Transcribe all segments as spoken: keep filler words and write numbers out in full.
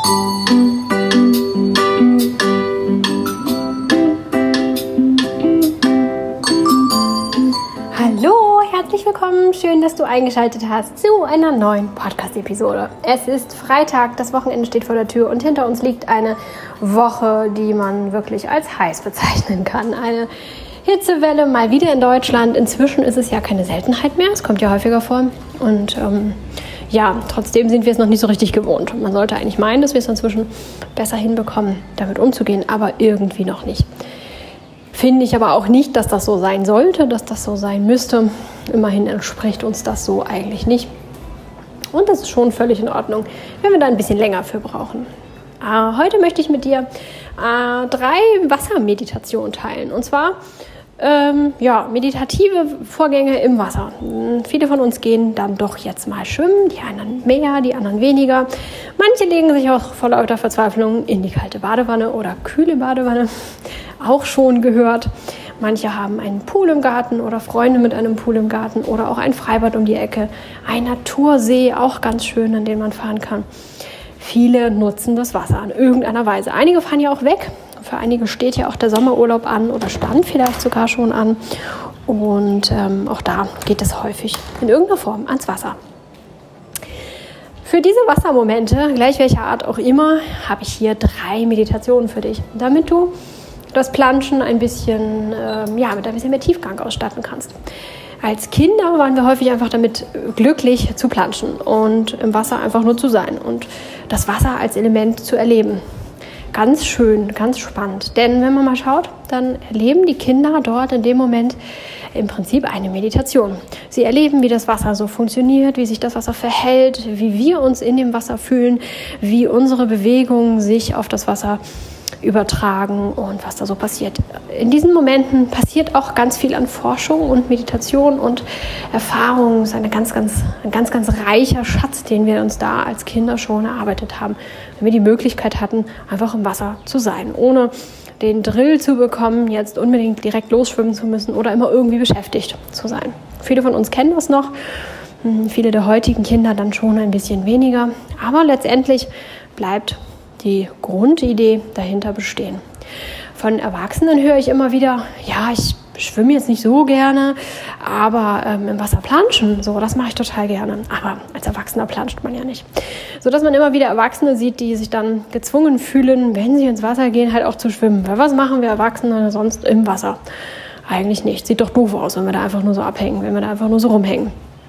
Hallo, herzlich willkommen. Schön, dass du eingeschaltet hast zu einer neuen Podcast-Episode. Es ist Freitag, das Wochenende steht vor der Tür und hinter uns liegt eine Woche, die man wirklich als heiß bezeichnen kann. Eine Hitzewelle mal wieder in Deutschland. Inzwischen ist es ja keine Seltenheit mehr. Es kommt ja häufiger vor. Und ähm, ja, trotzdem sind wir es noch nicht so richtig gewohnt. Man sollte eigentlich meinen, dass wir es inzwischen besser hinbekommen, damit umzugehen, aber irgendwie noch nicht. Finde ich aber auch nicht, dass das so sein sollte, dass das so sein müsste. Immerhin entspricht uns das so eigentlich nicht. Und das ist schon völlig in Ordnung, wenn wir da ein bisschen länger für brauchen. Äh, heute möchte ich mit dir äh, drei Wassermeditationen teilen. Und zwar ähm, ja, meditative Vorgänge im Wasser. Viele von uns gehen dann doch jetzt mal schwimmen, die einen mehr, die anderen weniger. Manche legen sich auch vor lauter Verzweiflung in die kalte Badewanne oder kühle Badewanne. Auch schon gehört. Manche haben einen Pool im Garten oder Freunde mit einem Pool im Garten oder auch ein Freibad um die Ecke. Ein Natursee, auch ganz schön, an den man fahren kann. Viele nutzen das Wasser in irgendeiner Weise. Einige fahren ja auch weg. Für einige steht ja auch der Sommerurlaub an oder stand vielleicht sogar schon an. Und ähm, auch da geht es häufig in irgendeiner Form ans Wasser. Für diese Wassermomente, gleich welcher Art auch immer, habe ich hier drei Meditationen für dich, damit du das Planschen ein bisschen, äh, ja, mit ein bisschen mehr Tiefgang ausstatten kannst. Als Kinder waren wir häufig einfach damit glücklich zu planschen und im Wasser einfach nur zu sein und das Wasser als Element zu erleben. Ganz schön, ganz spannend. Denn wenn man mal schaut, dann erleben die Kinder dort in dem Moment im Prinzip eine Meditation. Sie erleben, wie das Wasser so funktioniert, wie sich das Wasser verhält, wie wir uns in dem Wasser fühlen, wie unsere Bewegungen sich auf das Wasser übertragen und was da so passiert. In diesen Momenten passiert auch ganz viel an Forschung und Meditation und Erfahrung. Es ist eine ganz, ganz, ein ganz, ganz reicher Schatz, den wir uns da als Kinder schon erarbeitet haben, wenn wir die Möglichkeit hatten, einfach im Wasser zu sein, ohne den Drill zu bekommen, jetzt unbedingt direkt losschwimmen zu müssen oder immer irgendwie beschäftigt zu sein. Viele von uns kennen das noch, viele der heutigen Kinder dann schon ein bisschen weniger, aber letztendlich bleibt die Grundidee dahinter bestehen. Von Erwachsenen höre ich immer wieder, ja, ich schwimme jetzt nicht so gerne, aber ähm, im Wasser planschen, so, das mache ich total gerne. Aber als Erwachsener planscht man ja nicht. So dass man immer wieder Erwachsene sieht, die sich dann gezwungen fühlen, wenn sie ins Wasser gehen, halt auch zu schwimmen. Weil was machen wir Erwachsene sonst im Wasser? Eigentlich nicht. Sieht doch doof aus, wenn wir da einfach nur so abhängen, wenn wir da einfach nur so rumhängen.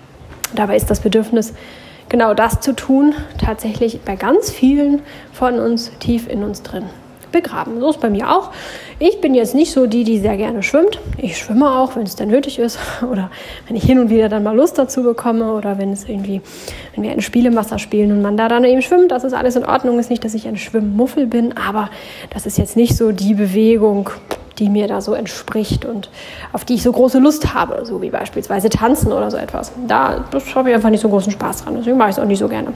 Dabei ist das Bedürfnis, genau das zu tun, tatsächlich bei ganz vielen von uns tief in uns drin begraben. So ist bei mir auch. Ich bin jetzt nicht so die, die sehr gerne schwimmt. Ich schwimme auch, wenn es dann nötig ist oder wenn ich hin und wieder dann mal Lust dazu bekomme oder wenn es irgendwie, wenn wir ein Spiel im Wasser spielen und man da dann eben schwimmt, das ist alles in Ordnung. Ist nicht, dass ich ein Schwimmmuffel bin, aber das ist jetzt nicht so die Bewegung, die mir da so entspricht und auf die ich so große Lust habe, so wie beispielsweise Tanzen oder so etwas. Da habe ich einfach nicht so großen Spaß dran, deswegen mache ich es auch nicht so gerne.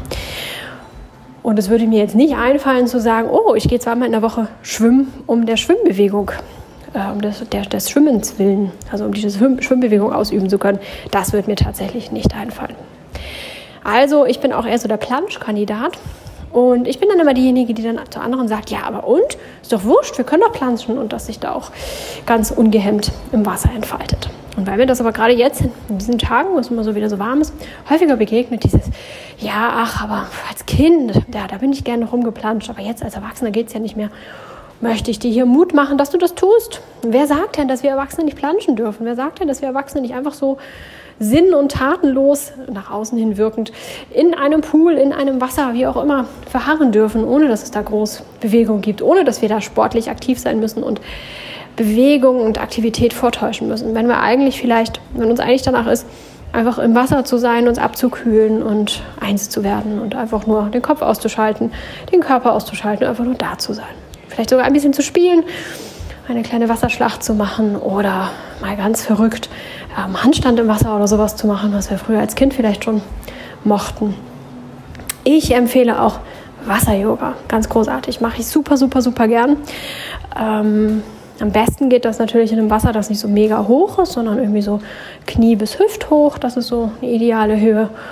Und es würde mir jetzt nicht einfallen zu sagen, oh, ich gehe zweimal in der Woche schwimmen, um der Schwimmbewegung, äh, um des, der, des Schwimmens willen, also um diese Schwimmbewegung ausüben zu können. Das wird mir tatsächlich nicht einfallen. Also ich bin auch eher so der Planschkandidat. Und ich bin dann immer diejenige, die dann zu anderen sagt, ja, aber und? Ist doch wurscht, wir können doch planschen und das sich da auch ganz ungehemmt im Wasser entfaltet. Und weil mir das aber gerade jetzt in diesen Tagen, wo es immer so wieder so warm ist, häufiger begegnet, dieses, ja, ach, aber als Kind, ja, da bin ich gerne rumgeplanscht, aber jetzt als Erwachsener geht es ja nicht mehr. Möchte ich dir hier Mut machen, dass du das tust? Wer sagt denn, dass wir Erwachsene nicht planschen dürfen? Wer sagt denn, dass wir Erwachsene nicht einfach so sinn- und tatenlos, nach außen hin wirkend, in einem Pool, in einem Wasser, wie auch immer, verharren dürfen, ohne dass es da groß Bewegung gibt, ohne dass wir da sportlich aktiv sein müssen und Bewegung und Aktivität vortäuschen müssen. Wenn wir eigentlich vielleicht, wenn uns eigentlich danach ist, einfach im Wasser zu sein, uns abzukühlen und eins zu werden und einfach nur den Kopf auszuschalten, den Körper auszuschalten, einfach nur da zu sein. Vielleicht sogar ein bisschen zu spielen, eine kleine Wasserschlacht zu machen oder mal ganz verrückt ähm, Handstand im Wasser oder sowas zu machen, was wir früher als Kind vielleicht schon mochten. Ich empfehle auch Wasser-Yoga, ganz großartig, mache ich super, super, super gern. Ähm, am besten geht das natürlich in einem Wasser, das nicht so mega hoch ist, sondern irgendwie so Knie bis Hüft hoch, das ist so eine ideale Höhe.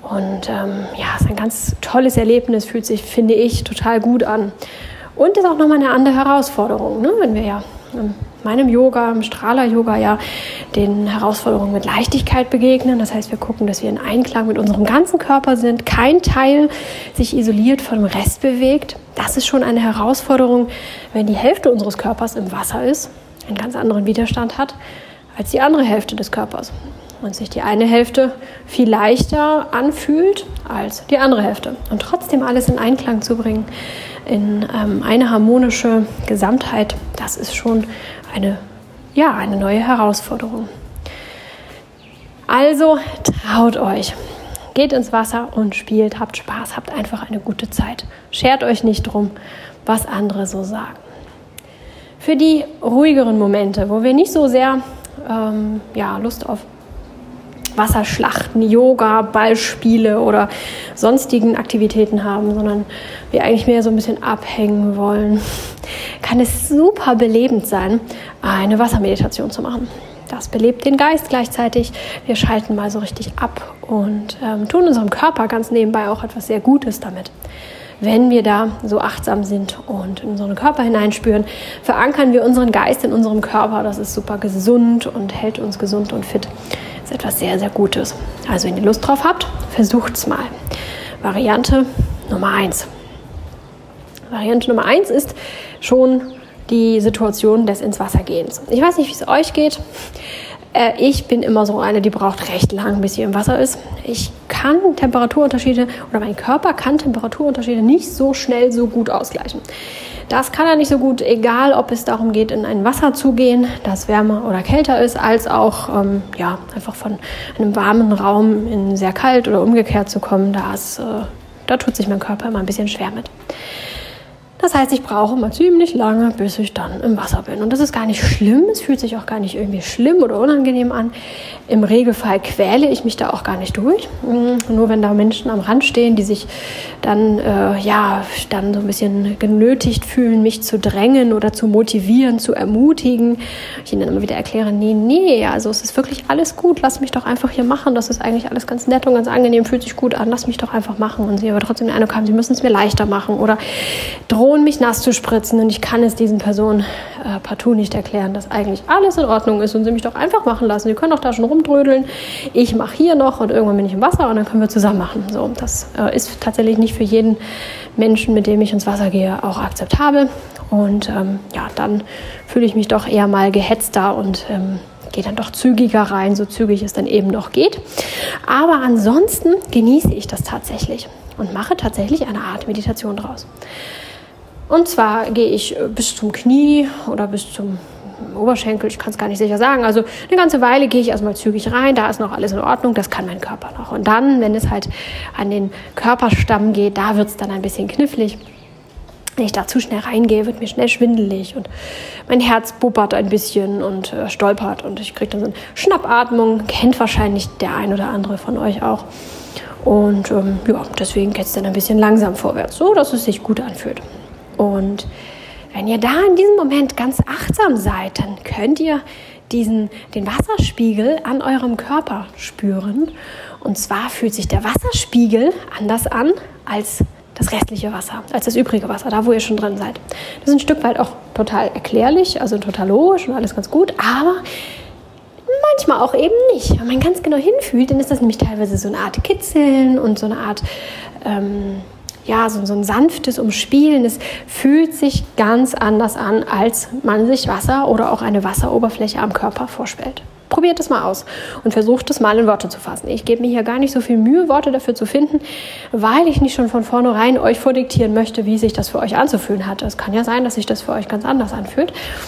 Und ähm, ja, es ist ein ganz tolles Erlebnis, fühlt sich, finde ich, total gut an. Und ist auch nochmal eine andere Herausforderung, ne? Wenn wir ja in meinem Yoga, im Strahler-Yoga ja den Herausforderungen mit Leichtigkeit begegnen. Das heißt, wir gucken, dass wir in Einklang mit unserem ganzen Körper sind, kein Teil sich isoliert von dem Rest bewegt. Das ist schon eine Herausforderung, wenn die Hälfte unseres Körpers im Wasser ist, einen ganz anderen Widerstand hat als die andere Hälfte des Körpers. Und sich die eine Hälfte viel leichter anfühlt als die andere Hälfte. Und trotzdem alles in Einklang zu bringen, in ähm, eine harmonische Gesamtheit, das ist schon eine, ja, eine neue Herausforderung. Also traut euch, geht ins Wasser und spielt, habt Spaß, habt einfach eine gute Zeit. Schert euch nicht drum, was andere so sagen. Für die ruhigeren Momente, wo wir nicht so sehr ähm, ja, Lust auf Wasserschlachten, Yoga, Ballspiele oder sonstigen Aktivitäten haben, sondern wir eigentlich mehr so ein bisschen abhängen wollen, kann es super belebend sein, eine Wassermeditation zu machen. Das belebt den Geist gleichzeitig. Wir schalten mal so richtig ab und ähm, tun unserem Körper ganz nebenbei auch etwas sehr Gutes damit. Wenn wir da so achtsam sind und in unseren Körper hineinspüren, verankern wir unseren Geist in unserem Körper. Das ist super gesund und hält uns gesund und fit. Das ist etwas sehr, sehr Gutes. Also wenn ihr Lust drauf habt, versucht's mal. Variante Nummer eins. Variante Nummer eins ist schon die Situation des ins Wasser gehens. Ich weiß nicht, wie es euch geht. Ich bin immer so eine, die braucht recht lang, bis sie im Wasser ist. Ich kann Temperaturunterschiede oder mein Körper kann Temperaturunterschiede nicht so schnell so gut ausgleichen. Das kann er nicht so gut, egal ob es darum geht, in ein Wasser zu gehen, das wärmer oder kälter ist, als auch ähm, ja, einfach von einem warmen Raum in sehr kalt oder umgekehrt zu kommen. Da, ist, äh, da tut sich mein Körper immer ein bisschen schwer mit. Das heißt, ich brauche mal ziemlich lange, bis ich dann im Wasser bin. Und das ist gar nicht schlimm. Es fühlt sich auch gar nicht irgendwie schlimm oder unangenehm an. Im Regelfall quäle ich mich da auch gar nicht durch. Nur wenn da Menschen am Rand stehen, die sich dann, äh, ja, dann so ein bisschen genötigt fühlen, mich zu drängen oder zu motivieren, zu ermutigen. Ich ihnen dann immer wieder erkläre, nee, nee, also es ist wirklich alles gut. Lass mich doch einfach hier machen. Das ist eigentlich alles ganz nett und ganz angenehm, fühlt sich gut an. Lass mich doch einfach machen. Und sie aber trotzdem den Eindruck haben, sie müssen es mir leichter machen oder drohen mich nass zu spritzen, und ich kann es diesen Personen äh, partout nicht erklären, dass eigentlich alles in Ordnung ist und sie mich doch einfach machen lassen. Sie können doch da schon rumdrödeln. Ich mache hier noch und irgendwann bin ich im Wasser und dann können wir zusammen machen. So, das äh, ist tatsächlich nicht für jeden Menschen, mit dem ich ins Wasser gehe, auch akzeptabel. Und ähm, ja, dann fühle ich mich doch eher mal gehetzter und ähm, gehe dann doch zügiger rein, so zügig es dann eben noch geht. Aber ansonsten genieße ich das tatsächlich und mache tatsächlich eine Art Meditation draus. Und zwar gehe ich bis zum Knie oder bis zum Oberschenkel, ich kann es gar nicht sicher sagen. Also eine ganze Weile gehe ich erstmal zügig rein, da ist noch alles in Ordnung, das kann mein Körper noch. Und dann, wenn es halt an den Körperstamm geht, da wird es dann ein bisschen knifflig. Wenn ich da zu schnell reingehe, wird mir schnell schwindelig und mein Herz bubbert ein bisschen und äh, stolpert und ich kriege dann so eine Schnappatmung, kennt wahrscheinlich der ein oder andere von euch auch. Und ähm, ja, deswegen geht es dann ein bisschen langsam vorwärts, so dass es sich gut anfühlt. Und wenn ihr da in diesem Moment ganz achtsam seid, dann könnt ihr diesen, den Wasserspiegel an eurem Körper spüren. Und zwar fühlt sich der Wasserspiegel anders an als das restliche Wasser, als das übrige Wasser, da wo ihr schon drin seid. Das ist ein Stück weit auch total erklärlich, also total logisch und alles ganz gut, aber manchmal auch eben nicht. Wenn man ganz genau hinfühlt, dann ist das nämlich teilweise so eine Art Kitzeln und so eine Art... Ähm, ja, so, so ein sanftes Umspielen. Es fühlt sich ganz anders an, als man sich Wasser oder auch eine Wasseroberfläche am Körper vorstellt. Probiert es mal aus und versucht es mal in Worte zu fassen. Ich gebe mir hier gar nicht so viel Mühe, Worte dafür zu finden, weil ich nicht schon von vornherein euch vordiktieren möchte, wie sich das für euch anzufühlen hat. Es kann ja sein, dass sich das für euch ganz anders anfühlt.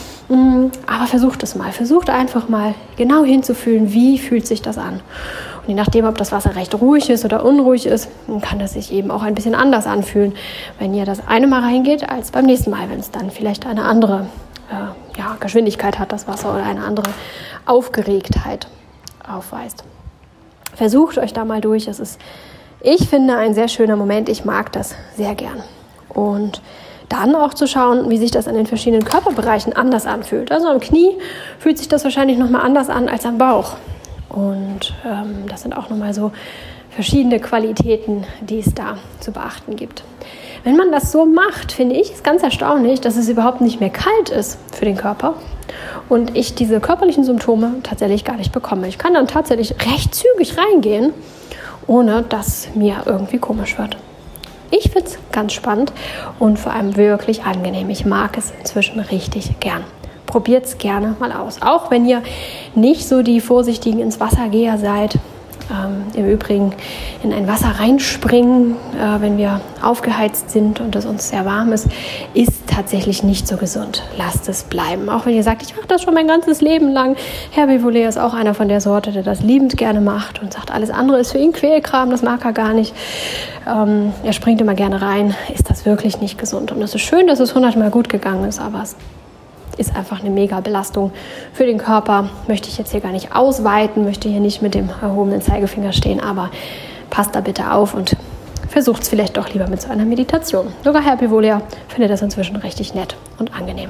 Aber versucht es mal. Versucht einfach mal genau hinzufühlen, wie fühlt sich das an. Und je nachdem, ob das Wasser recht ruhig ist oder unruhig ist, kann das sich eben auch ein bisschen anders anfühlen, wenn ihr das eine Mal reingeht, als beim nächsten Mal, wenn es dann vielleicht eine andere äh, ja, Geschwindigkeit hat, das Wasser, oder eine andere Aufgeregtheit aufweist. Versucht euch da mal durch. Es ist, ich finde, ein sehr schöner Moment. Ich mag das sehr gern. Und dann auch zu schauen, wie sich das an den verschiedenen Körperbereichen anders anfühlt. Also am Knie fühlt sich das wahrscheinlich nochmal anders an als am Bauch. Und ähm, das sind auch nochmal so verschiedene Qualitäten, die es da zu beachten gibt. Wenn man das so macht, finde ich es ganz erstaunlich, dass es überhaupt nicht mehr kalt ist für den Körper und ich diese körperlichen Symptome tatsächlich gar nicht bekomme. Ich kann dann tatsächlich recht zügig reingehen, ohne dass mir irgendwie komisch wird. Ich finde es ganz spannend und vor allem wirklich angenehm. Ich mag es inzwischen richtig gern. Probiert es gerne mal aus. Auch wenn ihr nicht so die vorsichtigen ins Wassergeher seid. Ähm, Im Übrigen in ein Wasser reinspringen, äh, wenn wir aufgeheizt sind und es uns sehr warm ist, ist tatsächlich nicht so gesund. Lasst es bleiben. Auch wenn ihr sagt, ich mache das schon mein ganzes Leben lang. Herbie Volley ist auch einer von der Sorte, der das liebend gerne macht und sagt, alles andere ist für ihn Quälkram, das mag er gar nicht. Ähm, er springt immer gerne rein. Ist das wirklich nicht gesund? Und es ist schön, dass es hundertmal gut gegangen ist, aber es ist einfach eine mega Belastung für den Körper. Möchte ich jetzt hier gar nicht ausweiten, möchte hier nicht mit dem erhobenen Zeigefinger stehen, aber passt da bitte auf und versucht es vielleicht doch lieber mit so einer Meditation. Sogar Herbie Volley findet das inzwischen richtig nett und angenehm.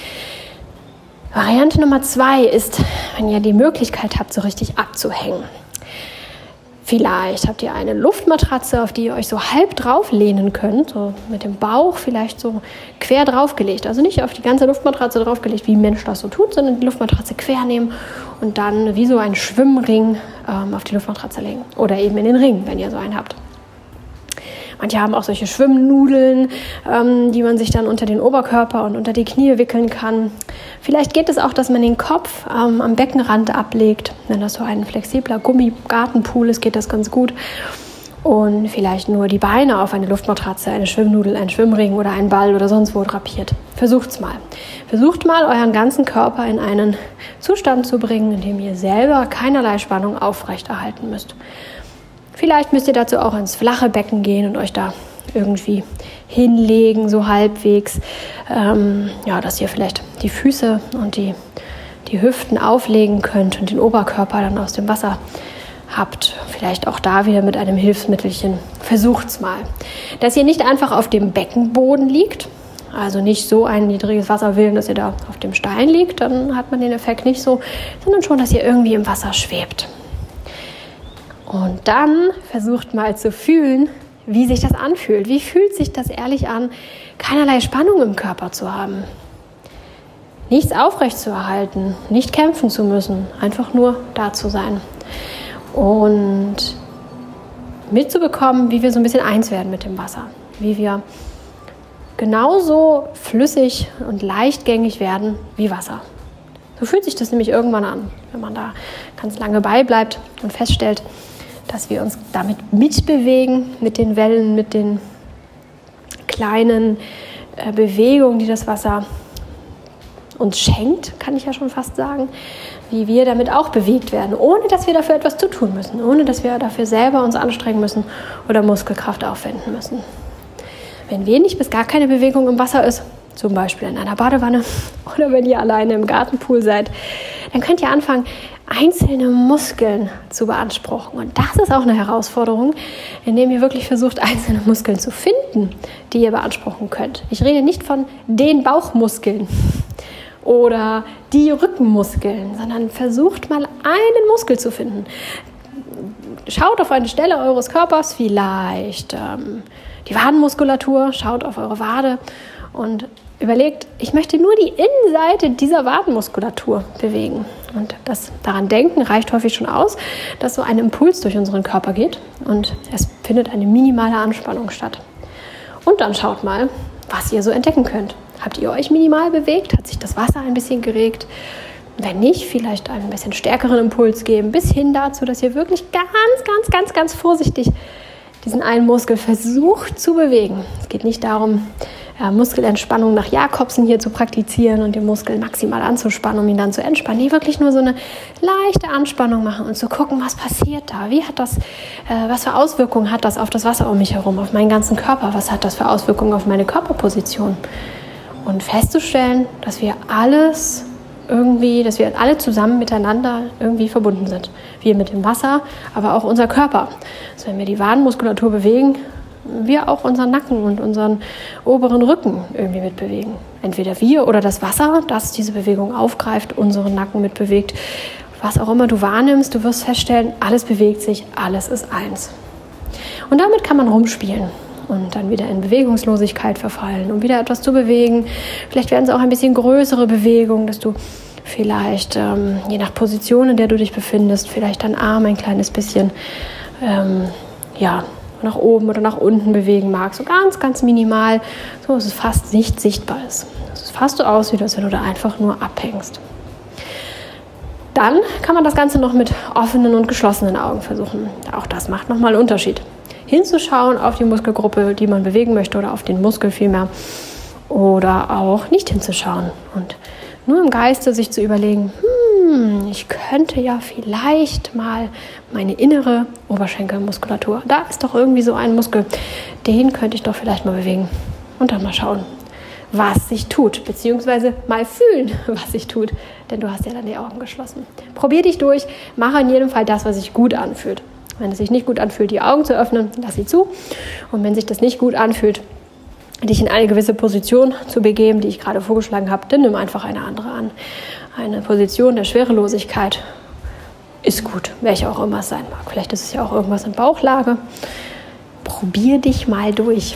Variante Nummer zwei ist, wenn ihr die Möglichkeit habt, so richtig abzuhängen. Vielleicht habt ihr eine Luftmatratze, auf die ihr euch so halb drauflehnen könnt, so mit dem Bauch vielleicht so quer draufgelegt. Also nicht auf die ganze Luftmatratze draufgelegt, wie ein Mensch das so tut, sondern die Luftmatratze quer nehmen und dann wie so einen Schwimmring ähm, auf die Luftmatratze legen. Oder eben in den Ring, wenn ihr so einen habt. Manche haben auch solche Schwimmnudeln, ähm, die man sich dann unter den Oberkörper und unter die Knie wickeln kann. Vielleicht geht es auch, dass man den Kopf ähm, am Beckenrand ablegt. Wenn das so ein flexibler Gummigartenpool ist, geht das ganz gut. Und vielleicht nur die Beine auf eine Luftmatratze, eine Schwimmnudel, einen Schwimmring oder einen Ball oder sonst wo drapiert. Versucht's mal. Versucht mal, euren ganzen Körper in einen Zustand zu bringen, in dem ihr selber keinerlei Spannung aufrechterhalten müsst. Vielleicht müsst ihr dazu auch ins flache Becken gehen und euch da irgendwie hinlegen, so halbwegs, ähm, ja, dass ihr vielleicht die Füße und die, die Hüften auflegen könnt und den Oberkörper dann aus dem Wasser habt. Vielleicht auch da wieder mit einem Hilfsmittelchen. Versucht's mal. Dass ihr nicht einfach auf dem Beckenboden liegt, also nicht so ein niedriges Wasserwillen, dass ihr da auf dem Stein liegt, dann hat man den Effekt nicht so, sondern schon, dass ihr irgendwie im Wasser schwebt. Und dann versucht mal zu fühlen, wie sich das anfühlt. Wie fühlt sich das ehrlich an, keinerlei Spannung im Körper zu haben? Nichts aufrechtzuerhalten, nicht kämpfen zu müssen, einfach nur da zu sein. Und mitzubekommen, wie wir so ein bisschen eins werden mit dem Wasser. Wie wir genauso flüssig und leichtgängig werden wie Wasser. So fühlt sich das nämlich irgendwann an, wenn man da ganz lange beibleibt und feststellt, dass wir uns damit mitbewegen, mit den Wellen, mit den kleinen äh, Bewegungen, die das Wasser uns schenkt, kann ich ja schon fast sagen, wie wir damit auch bewegt werden, ohne dass wir dafür etwas zu tun müssen, ohne dass wir dafür selber uns anstrengen müssen oder Muskelkraft aufwenden müssen. Wenn wenig bis gar keine Bewegung im Wasser ist, zum Beispiel in einer Badewanne oder wenn ihr alleine im Gartenpool seid, dann könnt ihr anfangen, einzelne Muskeln zu beanspruchen. Und das ist auch eine Herausforderung, indem ihr wirklich versucht, einzelne Muskeln zu finden, die ihr beanspruchen könnt. Ich rede nicht von den Bauchmuskeln oder die Rückenmuskeln, sondern versucht mal einen Muskel zu finden. Schaut auf eine Stelle eures Körpers, vielleicht ähm, die Wadenmuskulatur, schaut auf eure Wade und überlegt, ich möchte nur die Innenseite dieser Wadenmuskulatur bewegen. Und das daran denken reicht häufig schon aus, dass so ein Impuls durch unseren Körper geht und es findet eine minimale Anspannung statt. Und dann schaut mal, was ihr so entdecken könnt. Habt ihr euch minimal bewegt? Hat sich das Wasser ein bisschen geregt? Wenn nicht, vielleicht einen bisschen stärkeren Impuls geben, bis hin dazu, dass ihr wirklich ganz, ganz, ganz, ganz vorsichtig diesen einen Muskel versucht zu bewegen. Es geht nicht darum, äh, Muskelentspannung nach Jakobsen hier zu praktizieren und den Muskel maximal anzuspannen, um ihn dann zu entspannen. Nee, wirklich nur so eine leichte Anspannung machen und zu gucken, was passiert da? Wie hat das, äh, was für Auswirkungen hat das auf das Wasser um mich herum, auf meinen ganzen Körper? Was hat das für Auswirkungen auf meine Körperposition? Und festzustellen, dass wir alles irgendwie, dass wir alle zusammen miteinander irgendwie verbunden sind. Wir mit dem Wasser, aber auch unser Körper. Also wenn wir die Wadenmuskulatur bewegen, wir auch unseren Nacken und unseren oberen Rücken irgendwie mitbewegen. Entweder wir oder das Wasser, das diese Bewegung aufgreift, unseren Nacken mitbewegt. Was auch immer du wahrnimmst, du wirst feststellen, alles bewegt sich, alles ist eins. Und damit kann man rumspielen und dann wieder in Bewegungslosigkeit verfallen, um wieder etwas zu bewegen. Vielleicht werden es auch ein bisschen größere Bewegungen, dass du vielleicht, ähm, je nach Position, in der du dich befindest, vielleicht deinen Arm ein kleines bisschen ähm, ja, nach oben oder nach unten bewegen magst. So ganz, ganz minimal, so dass es fast nicht sichtbar ist. Dass es fast so aussieht, als wenn du da einfach nur abhängst. Dann kann man das Ganze noch mit offenen und geschlossenen Augen versuchen. Auch das macht nochmal einen Unterschied. Hinzuschauen auf die Muskelgruppe, die man bewegen möchte, oder auf den Muskel vielmehr. Oder auch nicht hinzuschauen und nur im Geiste sich zu überlegen, hm, ich könnte ja vielleicht mal meine innere Oberschenkelmuskulatur, da ist doch irgendwie so ein Muskel, den könnte ich doch vielleicht mal bewegen und dann mal schauen, was sich tut, beziehungsweise mal fühlen, was sich tut, denn du hast ja dann die Augen geschlossen. Probier dich durch, mache in jedem Fall das, was sich gut anfühlt. Wenn es sich nicht gut anfühlt, die Augen zu öffnen, lass sie zu. Und wenn sich das nicht gut anfühlt, dich in eine gewisse Position zu begeben, die ich gerade vorgeschlagen habe, dann nimm einfach eine andere an. Eine Position der Schwerelosigkeit ist gut, welche auch immer es sein mag. Vielleicht ist es ja auch irgendwas in Bauchlage. Probier dich mal durch.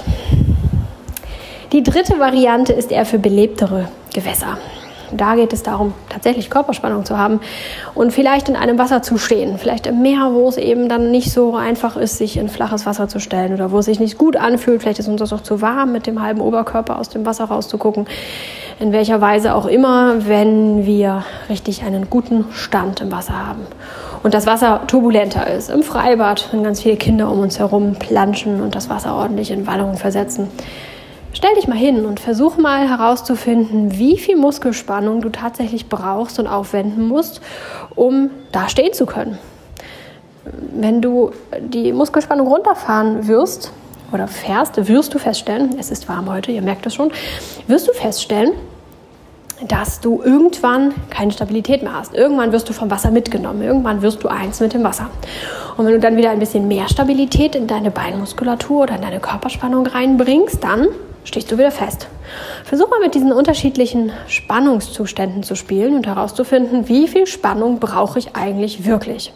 Die dritte Variante ist eher für belebtere Gewässer. Da geht es darum, tatsächlich Körperspannung zu haben und vielleicht in einem Wasser zu stehen. Vielleicht im Meer, wo es eben dann nicht so einfach ist, sich in flaches Wasser zu stellen oder wo es sich nicht gut anfühlt. Vielleicht ist uns das auch zu warm, mit dem halben Oberkörper aus dem Wasser rauszugucken. In welcher Weise auch immer, wenn wir richtig einen guten Stand im Wasser haben. Und das Wasser turbulenter ist. Im Freibad, wenn ganz viele Kinder um uns herum planschen und das Wasser ordentlich in Wallungen versetzen. Stell dich mal hin und versuch mal herauszufinden, wie viel Muskelspannung du tatsächlich brauchst und aufwenden musst, um da stehen zu können. Wenn du die Muskelspannung runterfahren wirst oder fährst, wirst du feststellen, es ist warm heute, ihr merkt es schon, wirst du feststellen, dass du irgendwann keine Stabilität mehr hast. Irgendwann wirst du vom Wasser mitgenommen. Irgendwann wirst du eins mit dem Wasser. Und wenn du dann wieder ein bisschen mehr Stabilität in deine Beinmuskulatur oder in deine Körperspannung reinbringst, dann stehst du wieder fest. Versuch mal mit diesen unterschiedlichen Spannungszuständen zu spielen und herauszufinden, wie viel Spannung brauche ich eigentlich wirklich.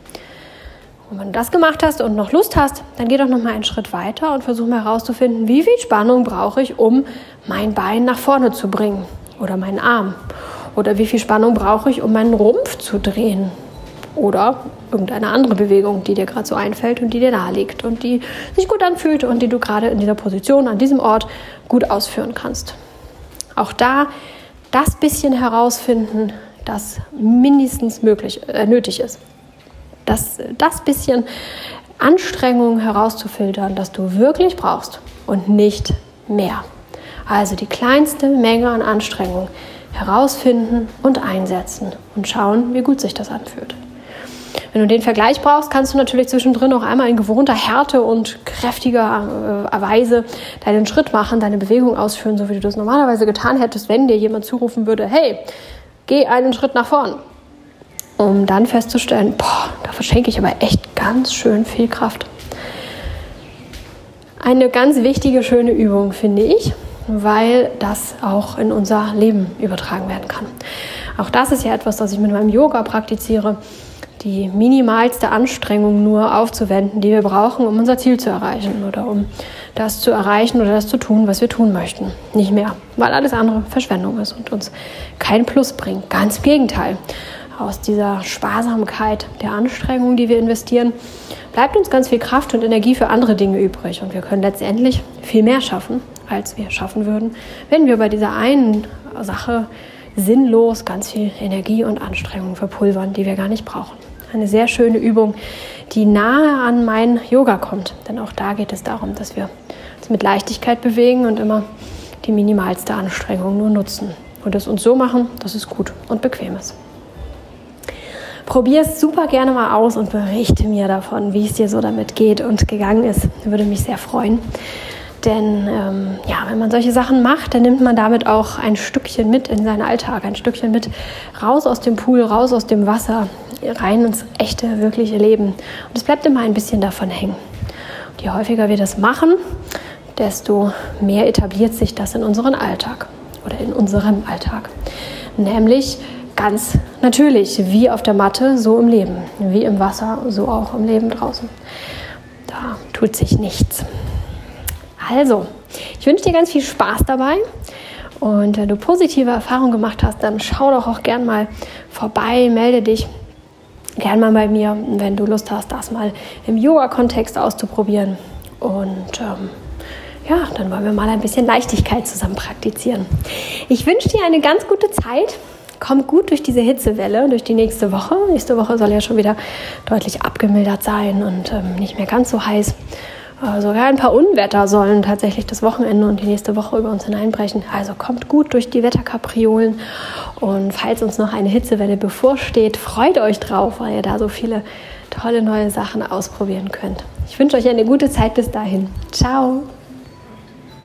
Und wenn du das gemacht hast und noch Lust hast, dann geh doch noch mal einen Schritt weiter und versuch mal herauszufinden, wie viel Spannung brauche ich, um mein Bein nach vorne zu bringen oder meinen Arm. Oder wie viel Spannung brauche ich, um meinen Rumpf zu drehen. Oder irgendeine andere Bewegung, die dir gerade so einfällt und die dir nahe liegt und die sich gut anfühlt und die du gerade in dieser Position, an diesem Ort gut ausführen kannst. Auch da das bisschen herausfinden, das mindestens möglich, äh, nötig ist. Das, das bisschen Anstrengung herauszufiltern, das du wirklich brauchst und nicht mehr. Also die kleinste Menge an Anstrengung herausfinden und einsetzen und schauen, wie gut sich das anfühlt. Wenn du den Vergleich brauchst, kannst du natürlich zwischendrin auch einmal in gewohnter Härte und kräftiger äh, Weise deinen Schritt machen, deine Bewegung ausführen, so wie du das normalerweise getan hättest, wenn dir jemand zurufen würde, hey, geh einen Schritt nach vorn. Um dann festzustellen, boah, da verschenke ich aber echt ganz schön viel Kraft. Eine ganz wichtige, schöne Übung, finde ich, weil das auch in unser Leben übertragen werden kann. Auch das ist ja etwas, das ich mit meinem Yoga praktiziere, die minimalste Anstrengung nur aufzuwenden, die wir brauchen, um unser Ziel zu erreichen oder um das zu erreichen oder das zu tun, was wir tun möchten. Nicht mehr, weil alles andere Verschwendung ist und uns kein Plus bringt. Ganz im Gegenteil. Aus dieser Sparsamkeit der Anstrengung, die wir investieren, bleibt uns ganz viel Kraft und Energie für andere Dinge übrig. Und wir können letztendlich viel mehr schaffen, als wir schaffen würden, wenn wir bei dieser einen Sache sinnlos ganz viel Energie und Anstrengung verpulvern, die wir gar nicht brauchen. Eine sehr schöne Übung, die nahe an mein Yoga kommt. Denn auch da geht es darum, dass wir uns mit Leichtigkeit bewegen und immer die minimalste Anstrengung nur nutzen. Und es uns so machen, dass es gut und bequem ist. Probier es super gerne mal aus und berichte mir davon, wie es dir so damit geht und gegangen ist. Würde mich sehr freuen. Denn ähm, ja, wenn man solche Sachen macht, dann nimmt man damit auch ein Stückchen mit in seinen Alltag, ein Stückchen mit raus aus dem Pool, raus aus dem Wasser, rein ins echte, wirkliche Leben. Und es bleibt immer ein bisschen davon hängen. Und je häufiger wir das machen, desto mehr etabliert sich das in unseren Alltag oder in unserem Alltag. Nämlich ganz natürlich, wie auf der Matte, so im Leben. Wie im Wasser, so auch im Leben draußen. Da tut sich nichts. Also, ich wünsche dir ganz viel Spaß dabei. Und wenn du positive Erfahrungen gemacht hast, dann schau doch auch gern mal vorbei, melde dich gern mal bei mir, wenn du Lust hast, das mal im Yoga-Kontext auszuprobieren. Und ähm, ja, dann wollen wir mal ein bisschen Leichtigkeit zusammen praktizieren. Ich wünsche dir eine ganz gute Zeit. Komm gut durch diese Hitzewelle, durch die nächste Woche. Nächste Woche soll ja schon wieder deutlich abgemildert sein und ähm, nicht mehr ganz so heiß. Äh, sogar ein paar Unwetter sollen tatsächlich das Wochenende und die nächste Woche über uns hineinbrechen. Also kommt gut durch die Wetterkapriolen. Und falls uns noch eine Hitzewelle bevorsteht, freut euch drauf, weil ihr da so viele tolle neue Sachen ausprobieren könnt. Ich wünsche euch eine gute Zeit bis dahin. Ciao!